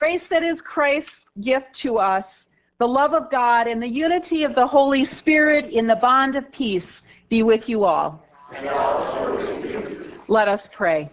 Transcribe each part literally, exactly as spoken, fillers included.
Grace that is Christ's gift to us, the love of God and the unity of the Holy Spirit in the bond of peace be with you all. And also with you. Let us pray.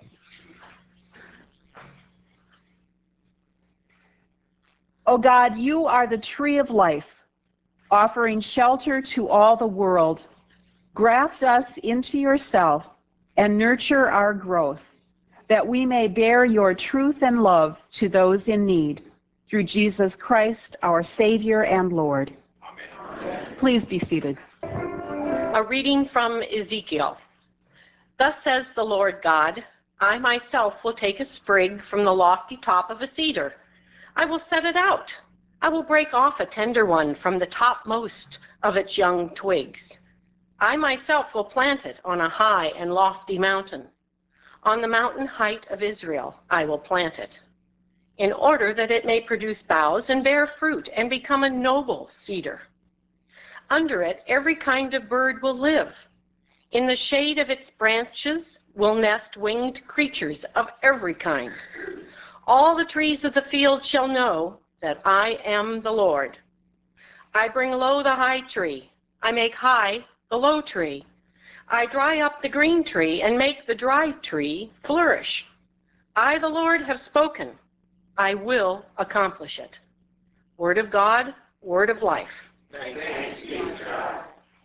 O God, you are the tree of life, offering shelter to all the world. Graft us into yourself and nurture our growth, that we may bear your truth and love to those in need. Through Jesus Christ, our Savior and Lord. Amen. Please be seated. A reading from Ezekiel. Thus says the Lord God, I myself will take a sprig from the lofty top of a cedar. I will set it out. I will break off a tender one from the topmost of its young twigs. I myself will plant it on a high and lofty mountain. On the mountain height of Israel I will plant it, in order that it may produce boughs and bear fruit and become a noble cedar. Under it every kind of bird will live. In the shade of its branches will nest winged creatures of every kind. All the trees of the field shall know that I am the Lord. I bring low the high tree. I make high the low tree. I dry up the green tree and make the dry tree flourish. I, the Lord, have spoken. I will accomplish it. Word of God, word of life. Thanks be to God.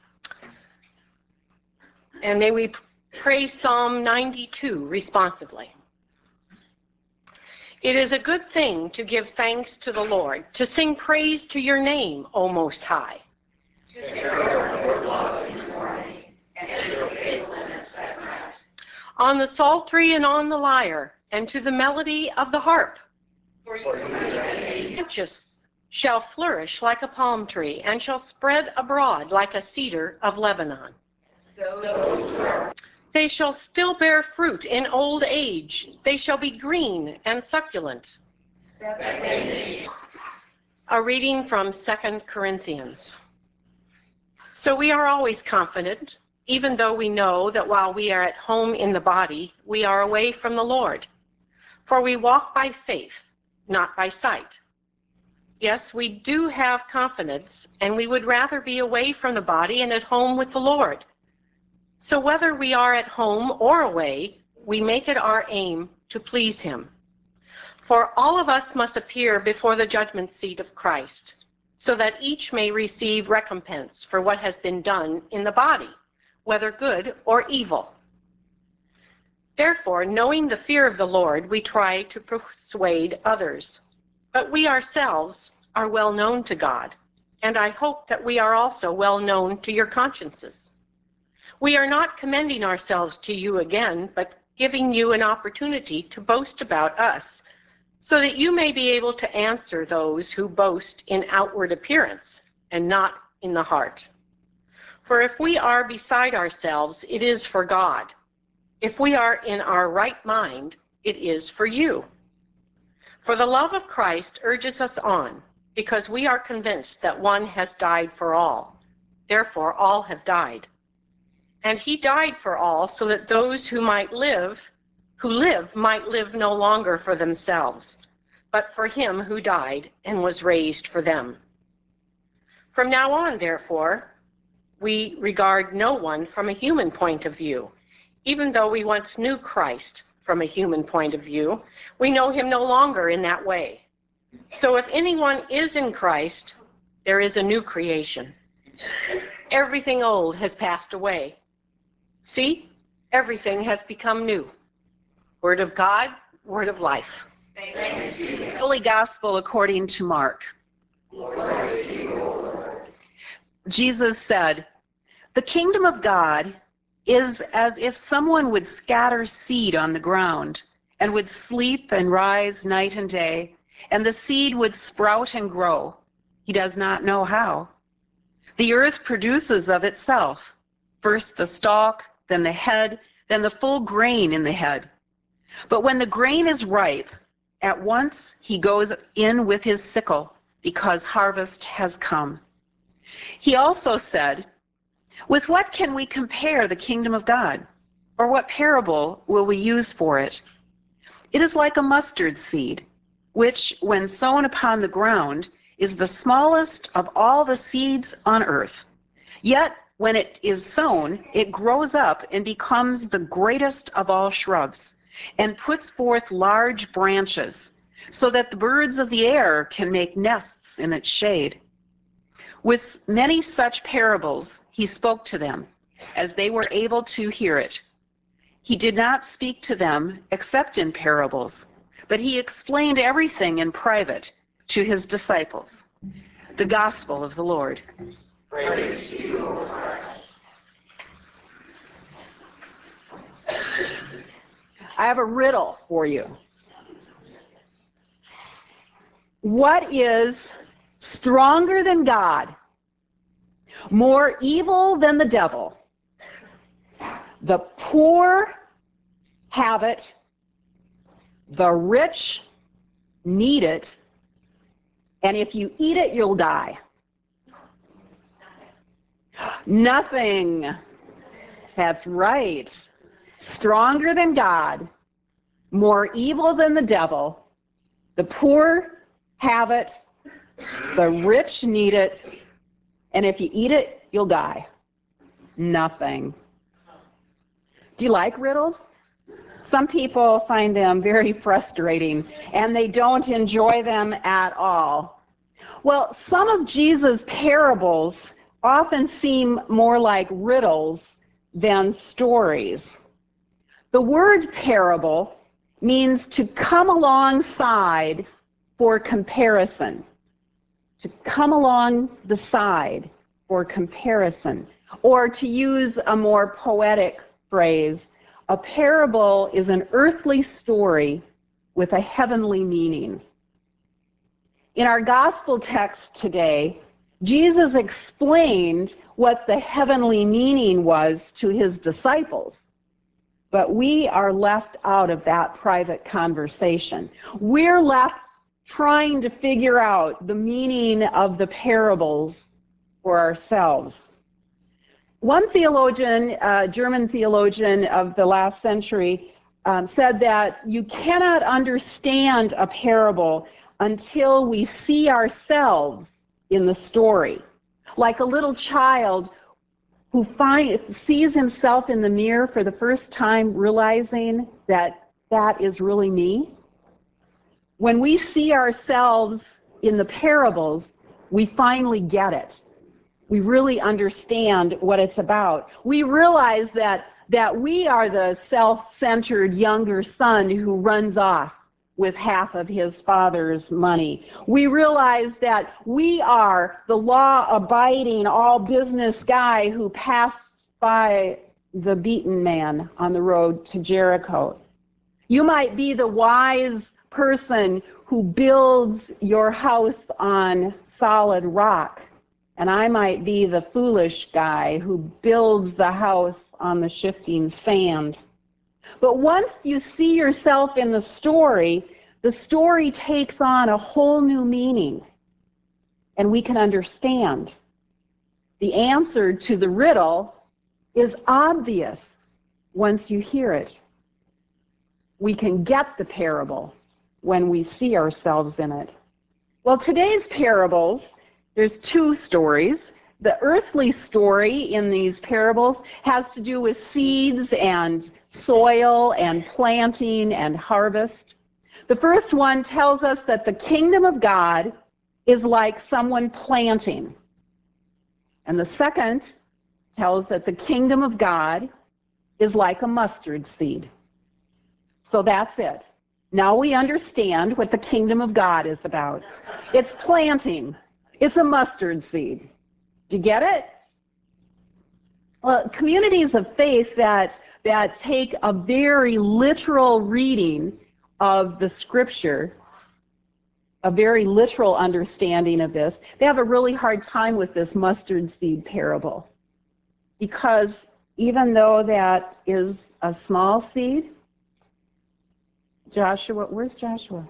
And may we pray Psalm ninety-two responsively. It is a good thing to give thanks to the Lord, to sing praise to your name, O Most High. To herald your love in the morning, and your faithfulness at night. On the psaltery and on the lyre, and to the melody of the harp. For you have Righteous shall flourish like a palm tree, and shall spread abroad like a cedar of Lebanon. those who are They shall still bear fruit in old age. They shall be green and succulent. that they may A reading from Second Corinthians. So we are always confident, even though we know that while we are at home in the body, we are away from the Lord. For we walk by faith, not by sight. Yes, we do have confidence, and we would rather be away from the body and at home with the Lord. So whether we are at home or away, we make it our aim to please him. For all of us must appear before the judgment seat of Christ, so that each may receive recompense for what has been done in the body, whether good or evil. Therefore, knowing the fear of the Lord, we try to persuade others. But we ourselves are well known to God, and I hope that we are also well known to your consciences. We are not commending ourselves to you again, but giving you an opportunity to boast about us, so that you may be able to answer those who boast in outward appearance and not in the heart. For if we are beside ourselves, it is for God. If we are in our right mind, it is for you. For the love of Christ urges us on, because we are convinced that one has died for all. Therefore, all have died. And he died for all, so that those who might live, who live might live no longer for themselves, but for him who died and was raised for them. From now on, therefore, we regard no one from a human point of view. Even though we once knew Christ from a human point of view, we know him no longer in that way. So if anyone is in Christ, there is a new creation. Everything old has passed away. See, everything has become new. Word of God, word of life. thanks be to Holy Gospel according to Mark. Glory to you, O Lord. Jesus said, "The kingdom of God is as if someone would scatter seed on the ground and would sleep and rise night and day, and the seed would sprout and grow. He does not know how. The earth produces of itself, first the stalk, then the head, then the full grain in the head. But when the grain is ripe, at once he goes in with his sickle, because harvest has come." He also said, "With what can we compare the kingdom of God? Or what parable will we use for it? It is like a mustard seed, which, when sown upon the ground, is the smallest of all the seeds on earth. Yet, when it is sown, it grows up and becomes the greatest of all shrubs, and puts forth large branches, so that the birds of the air can make nests in its shade. With many such parables he spoke to them, as they were able to hear it. He did not speak to them except in parables, but he explained everything in private to his disciples. The Gospel of the Lord. Praise to you, O Christ. I have a riddle for you. What is stronger than God, more evil than the devil? The poor have it, the rich need it, and if you eat it, you'll die. Nothing. That's right. Stronger than God, more evil than the devil. The poor have it, the rich need it, and if you eat it, you'll die. Nothing. Do you like riddles? Some people find them very frustrating, and they don't enjoy them at all. Well, some of Jesus' parables often seem more like riddles than stories. The word parable means to come alongside for comparison. To come along the side for comparison. Or to use a more poetic phrase, a parable is an earthly story with a heavenly meaning. In our gospel text today, Jesus explained what the heavenly meaning was to his disciples. But we are left out of that private conversation. We're left trying to figure out the meaning of the parables for ourselves. One theologian, uh, German theologian of the last century, um, said that you cannot understand a parable until we see ourselves in the story. Like a little child who find, sees himself in the mirror for the first time, realizing that that is really me. When we see ourselves in the parables, we finally get it. We really understand what it's about. We realize that, that we are the self-centered younger son who runs off with half of his father's money. We realize that we are the law-abiding, all-business guy who passed by the beaten man on the road to Jericho. You might be the wise person who builds your house on solid rock, and I might be the foolish guy who builds the house on the shifting sand. But once you see yourself in the story, the story takes on a whole new meaning, and we can understand. The answer to the riddle is obvious once you hear it. We can get the parable when we see ourselves in it. Well, today's parables, there's two stories. The earthly story in these parables has to do with seeds and soil and planting and harvest. The first one tells us that the kingdom of God is like someone planting. And the second tells that the kingdom of God is like a mustard seed. So that's it. Now we understand what the kingdom of God is about. It's planting. It's a mustard seed. Do you get it? Well, communities of faith that, that take a very literal reading of the scripture, a very literal understanding of this, they have a really hard time with this mustard seed parable. Because even though that is a small seed, Joshua, where's Joshua?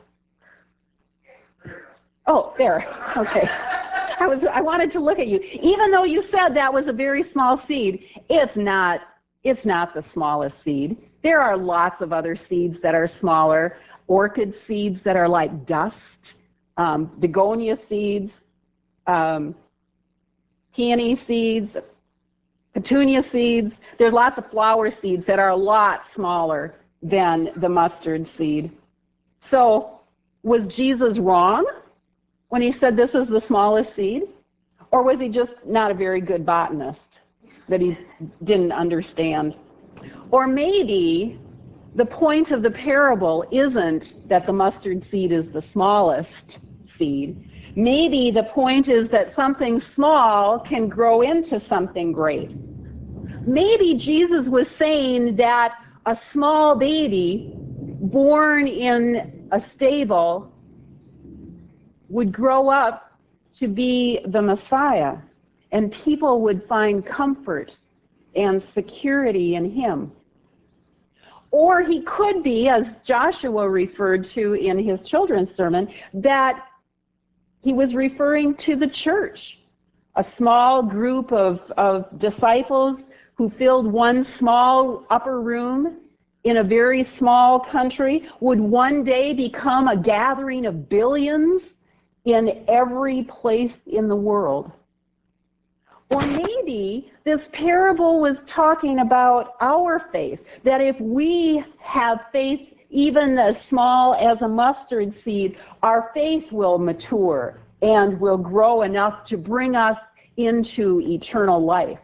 Oh, there, okay. I was, I wanted to look at you. Even though you said that was a very small seed, it's not, it's not the smallest seed. There are lots of other seeds that are smaller, orchid seeds that are like dust, um, begonia seeds, um, peony seeds, petunia seeds. There's lots of flower seeds that are a lot smaller than the mustard seed. So was Jesus wrong when he said this is the smallest seed? Or was he just not a very good botanist that he didn't understand? Or maybe the point of the parable isn't that the mustard seed is the smallest seed. Maybe the point is that something small can grow into something great. Maybe Jesus was saying that a small baby born in a stable would grow up to be the Messiah, and people would find comfort and security in him. Or he could be, as Joshua referred to in his children's sermon, that he was referring to the church, a small group of, of disciples who filled one small upper room in a very small country would one day become a gathering of billions in every place in the world. Or maybe this parable was talking about our faith, that if we have faith even as small as a mustard seed, our faith will mature and will grow enough to bring us into eternal life.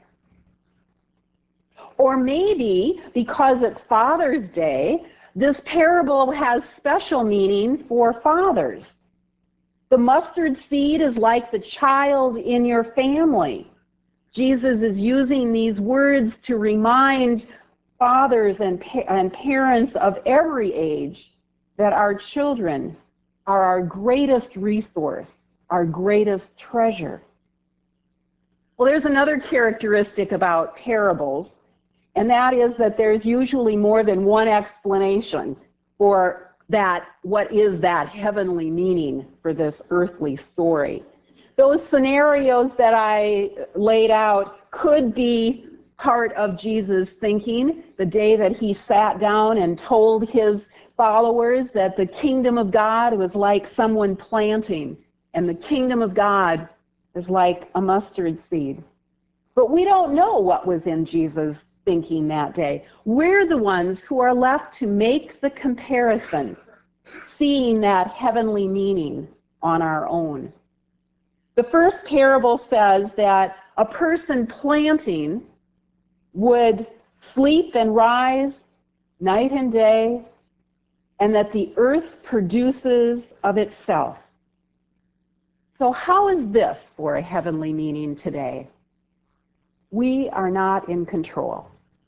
Or maybe, because it's Father's Day, this parable has special meaning for fathers. The mustard seed is like the child in your family. Jesus is using these words to remind fathers and, pa- and parents of every age that our children are our greatest resource, our greatest treasure. Well, there's another characteristic about parables, and that is that there's usually more than one explanation for that, what is that heavenly meaning for this earthly story. Those scenarios that I laid out could be part of Jesus' thinking the day that he sat down and told his followers that the kingdom of God was like someone planting, and the kingdom of God is like a mustard seed. But we don't know what was in Jesus' thinking that day. We're the ones who are left to make the comparison, seeing that heavenly meaning on our own. The first parable says that a person planting would sleep and rise night and day, and that the earth produces of itself. So how is this for a heavenly meaning today? We are not in control.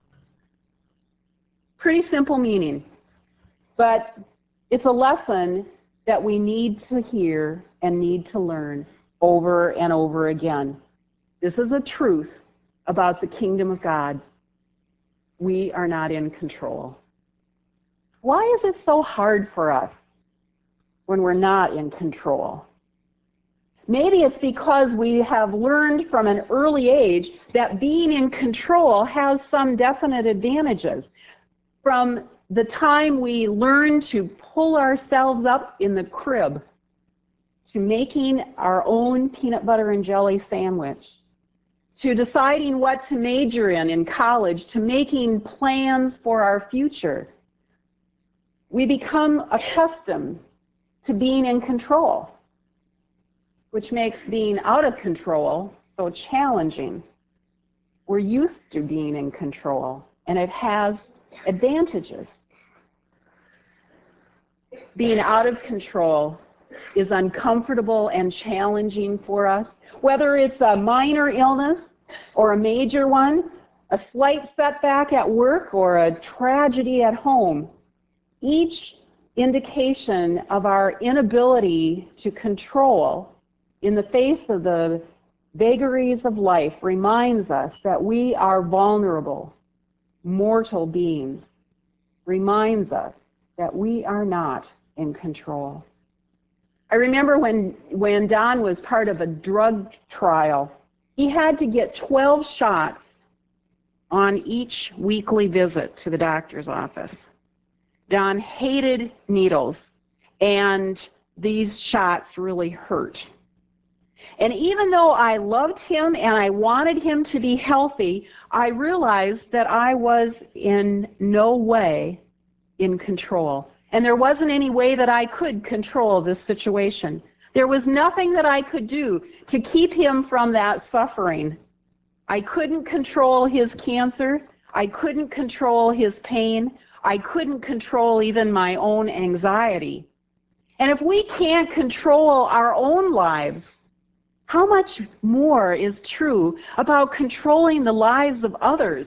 Pretty simple meaning, but it's a lesson that we need to hear and need to learn over and over again. This is a truth about the kingdom of God. We are not in control. Why is it so hard for us when we're not in control? Maybe it's because we have learned from an early age that being in control has some definite advantages. From the time we learn to pull ourselves up in the crib, to making our own peanut butter and jelly sandwich, to deciding what to major in in college, to making plans for our future, we become accustomed to being in control, which makes being out of control so challenging. We're used to being in control, and it has advantages. Being out of control is uncomfortable and challenging for us. Whether it's a minor illness or a major one, a slight setback at work or a tragedy at home, each indication of our inability to control in the face of the vagaries of life reminds us that we are vulnerable, mortal beings, reminds us that we are not in control. I remember when, when Don was part of a drug trial, he had to get twelve shots on each weekly visit to the doctor's office. Don hated needles. and these shots really hurt. And even though I loved him and I wanted him to be healthy, I realized that I was in no way in control. And there wasn't any way that I could control this situation. There was nothing that I could do to keep him from that suffering. I couldn't control his cancer. I couldn't control his pain. I couldn't control even my own anxiety. And if we can't control our own lives, how much more is true about controlling the lives of others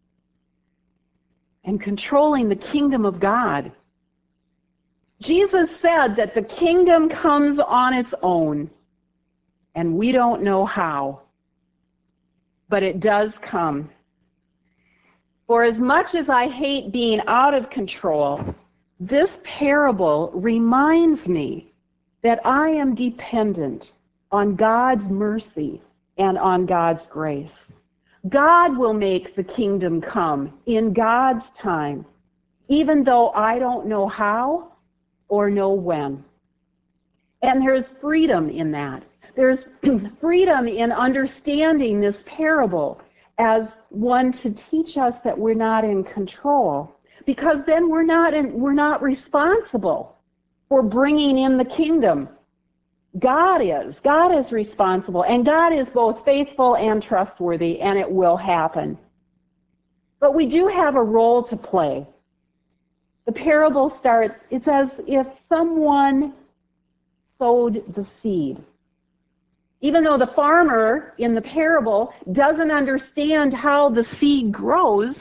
and controlling the kingdom of God? Jesus said that the kingdom comes on its own, and we don't know how, but it does come. For as much as I hate being out of control, this parable reminds me that I am dependent on God's mercy and on God's grace. God will make the kingdom come in God's time, even though I don't know how or know when. And there's freedom in that. There's freedom in understanding this parable as one to teach us that we're not in control, because then we're not in, we're not responsible for bringing in the kingdom. God is. God is responsible, and God is both faithful and trustworthy, and it will happen. But we do have a role to play. The parable starts, it's as if someone sowed the seed. Even though the farmer in the parable doesn't understand how the seed grows,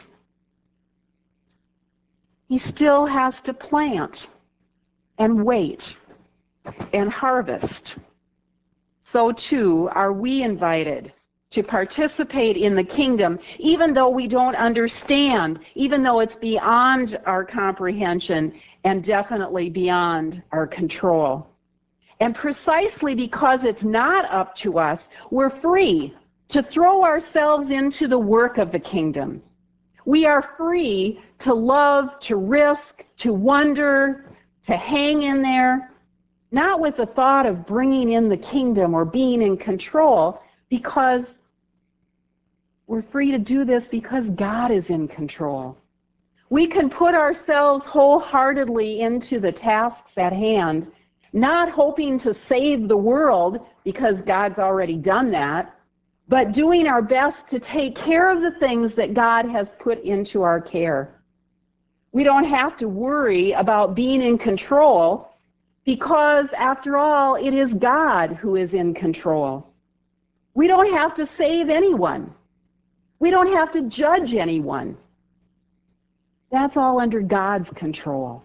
he still has to plant and wait and harvest. So too are we invited to participate in the kingdom, even though we don't understand, even though it's beyond our comprehension and definitely beyond our control. And precisely because it's not up to us, we're free to throw ourselves into the work of the kingdom. We are free to love, to risk, to wonder, to hang in there, not with the thought of bringing in the kingdom or being in control, because we're free to do this because God is in control. We can put ourselves wholeheartedly into the tasks at hand, not hoping to save the world because God's already done that, but doing our best to take care of the things that God has put into our care. We don't have to worry about being in control because, after all, it is God who is in control. We don't have to save anyone. We don't have to judge anyone. That's all under God's control.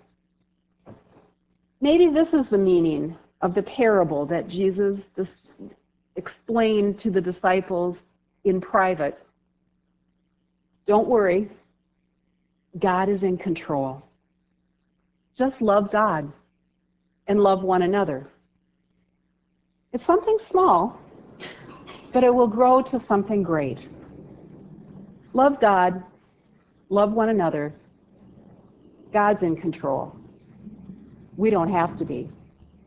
Maybe this is the meaning of the parable that Jesus dis- explained to the disciples in private. Don't worry. God is in control. Just love God and love one another. It's something small, but it will grow to something great. Love God, love one another. God's in control. We don't have to be.